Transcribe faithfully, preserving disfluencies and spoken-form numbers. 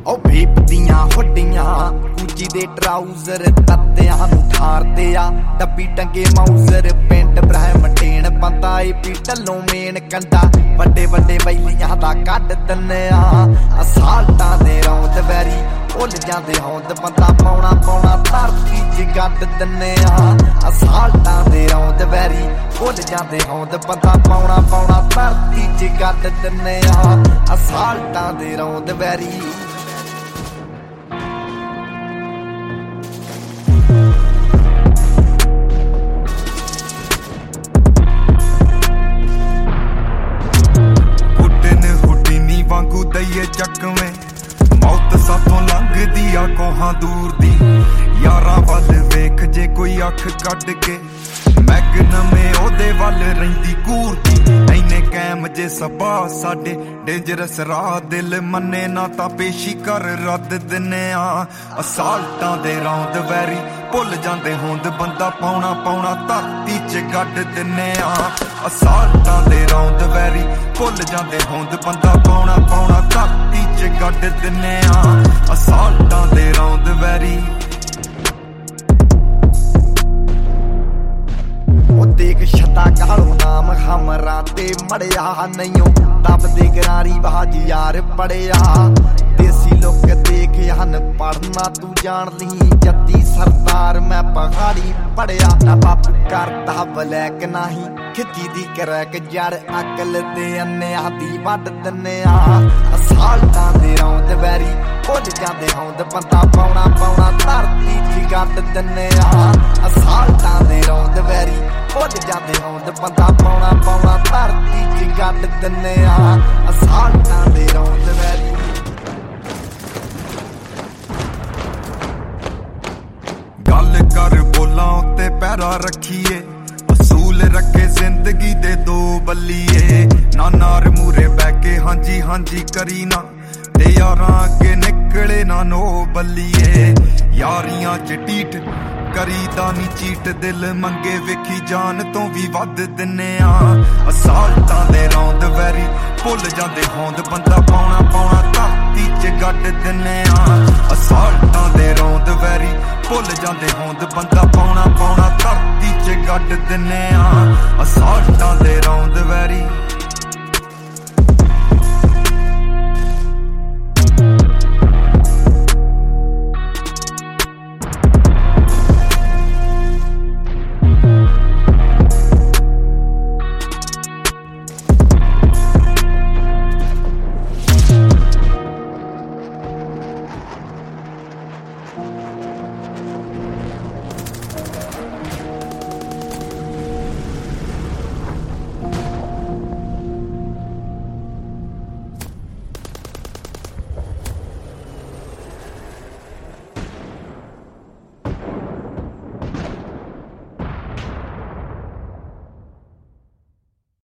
ओ भीप दियां हुड्डियां गुची दे ट्राउजर तत्तियां नूं ठारदे आ डब्बी टंगे माउजर पेंट ब्रह्मटेन बंदा ए पी ढल्लों मेन कंडा वड्डे वड्डे बैलियां दा कड्ड दिन्ने आ असाल्टां दे रौंद वैरी भुल जांदे होंद बंदा पौना पौना धरती च गड्ड दिन्ने आ असाल्टां दे रौंद वैरी भुल जांदे होंद बंदा पौना पौना धरती च गड्ड दिन्ने आ असाल्टां दे रौंद वैरी वांगू दईए चकवें मौत साथों लंघदी आ कोहां दूर दी यारां वल वेख जे कोई अख कढ के मैगनमे ओदे वल रहिंदी घूरदी इन्ने कैम जे सबा साडे डेंजरस राह दिल मन्ने ना तां पेशी कर रद्द दिन्ने आ असाल्टां दे रौंद वैरी भुल जांदे होंद बंदा पौना पौना धरती च गड्ड दिन्ने आ असाल्टां दे रौंद वैरी भुल जांदे होंद बंदा पौना पौना धरती च गड्ड दिन्ने आ असाल्टां दे रौंद वैरी देख छता कालो नाम हमरा ते मड़िया नहीं तब दे गरारी बाज यार पड़िया देसी लोग देख हन पढ़ना तू जान ली जत्ती सरदार मैं पहाड़ी पड़िया ना बापू करता ब्लैक नाही खिची दी करैक जड़ अकल दे अन्ने आदि वड दिन्ने आ असाल्टां दे रौंद वैरी भुल जांदे होंद बंदा पौना पौना धरती च गड्ड दिन्ने आ असाल्टां दे रौंद वैरी भुल जांदे होंद बंदा पौना पौना धरती च गड्ड दिन्ने आ असाल्टां दे रौंद वैरी गल कर बोलां उत्ते पैरा रखिए असूल रखे जिंदगी दे दो बल्लिए ना नार मूरे बैके हांजी हांजी करी ना ते यारां अगे निकले ना नो बल्लिए यारियां च टीठ करीदा नी चीट दिल मंगे वेखी जान तो भी वध दिन्ने आ असाल्टां दे रौंद वैरी भुल जांदे होंद बंदा पौना पौना धरती च गड्ड दिन्ने आ असाल्टां दे रौंद वैरी भुल जांदे होंद बंदा पौना पौना धरती च गड्ड दिन्ने आ असाल्टां दे रौंद वैरी